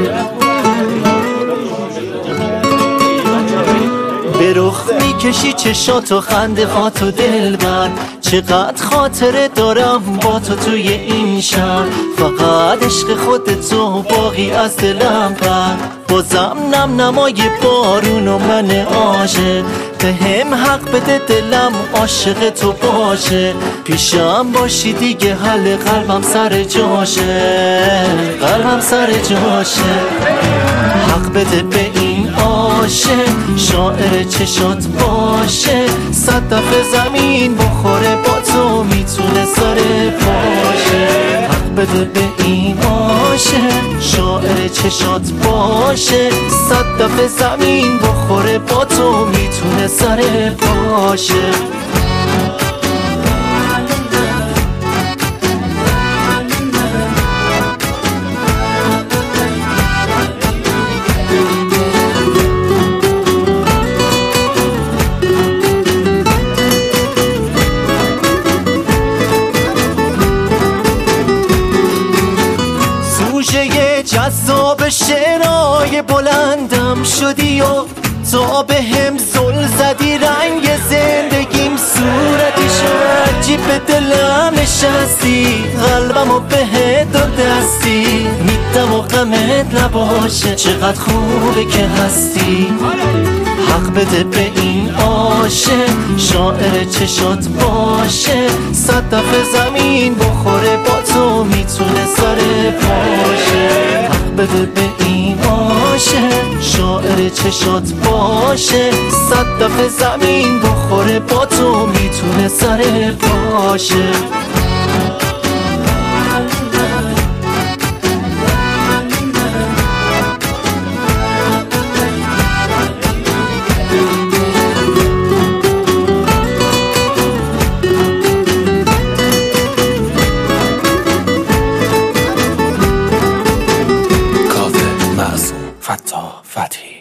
به رخ میکشی چشاتو خنده هاتو دلبر، چقدر خاطره دارم با تو توی این شهر. فقط عشق خودتو باقی از دلم بر، بازم نم نمای بارون و من عاشق. به هم حق بده دلم عاشق تو باشه، پیشم باشی دیگه حل قلبم سر جاشه، قلبم سر جاشه. حق بده به این عاشق، شاعر چشات باشه. 100 دفعه زمین بخوره با تو میتونه سر باشه. حق بده به این عاشق، شاعر چشات باشه. 100 دفعه زمین بخوره با تو میتونه سر باشه. سوژه جذاب شعرهای بلندم شدی و تا به هم زل زدی. رنگ زندگیم صورتی شد، عجیب به دلم نشستی. قلبمو بهت دستی، میدم و غمت نباشه. چقدر خوبه که هستی. حق بده به این عاشق، شاعر چشات باشه. 100 دفعه زمین بخوره با تو میتونه سر باشه. حق بده به این عاشق، شاعر چشات باشه. 100 دفعه زمین بخوره با تو میتونه سر باشه. فتاح فتحی